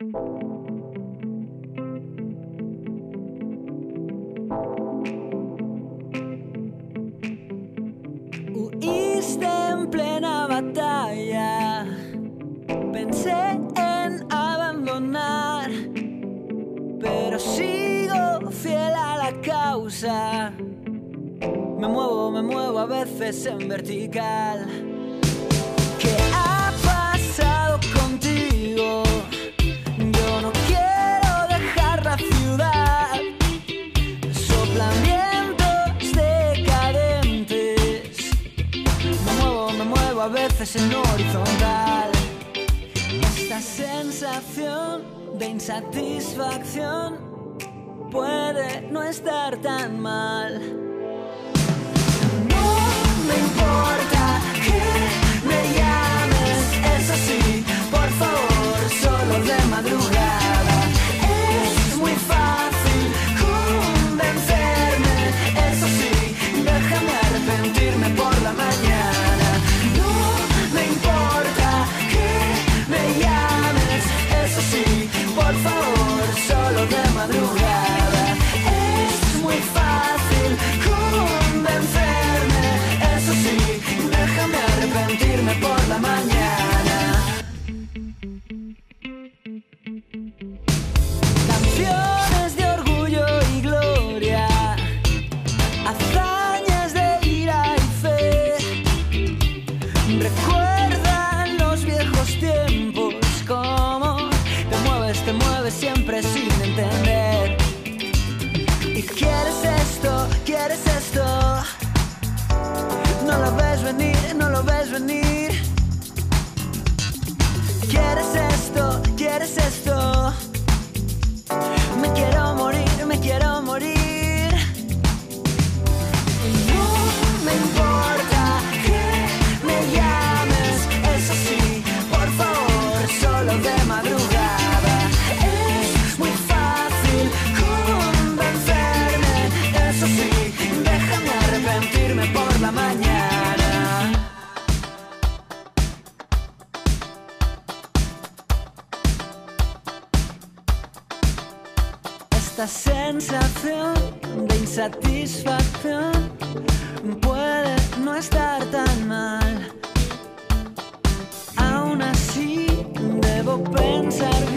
Huiste en plena batalla, pensé en abandonar, pero sigo fiel a la causa. Me muevo a veces en vertical. ¿Qué ha pasado contigo? Yo no quiero dejar la ciudad. Soplan vientos decadentes. Me muevo a veces en horizontal. Esta sensación de insatisfacción puede no estar tan mal. No me importa que me llames, eso sí, por favor, solo de madrugada. Es muy fácil convencerme, eso sí, déjame arrepentirme por la mañana. No me importa que me llames, eso sí, por favor, solo de madrugada. Es muy fácil convencerme, eso sí, déjame arrepentirme por la mañana. Canciones de orgullo y gloria, hazañas de ira y fe, recuerdan los viejos tiempos, como te mueves siempre sin entender. Y quieres esto, no lo ves venir, no lo ves venir. Quieres esto, me quiero morir, me quiero morir. No me importa que me llames, eso sí, por favor, solo de madrugada. Es muy fácil convencerme, eso sí, déjame arrepentirme por la mañana. Esta sensación de insatisfacción puede no estar tan mal. Aún así, debo pensar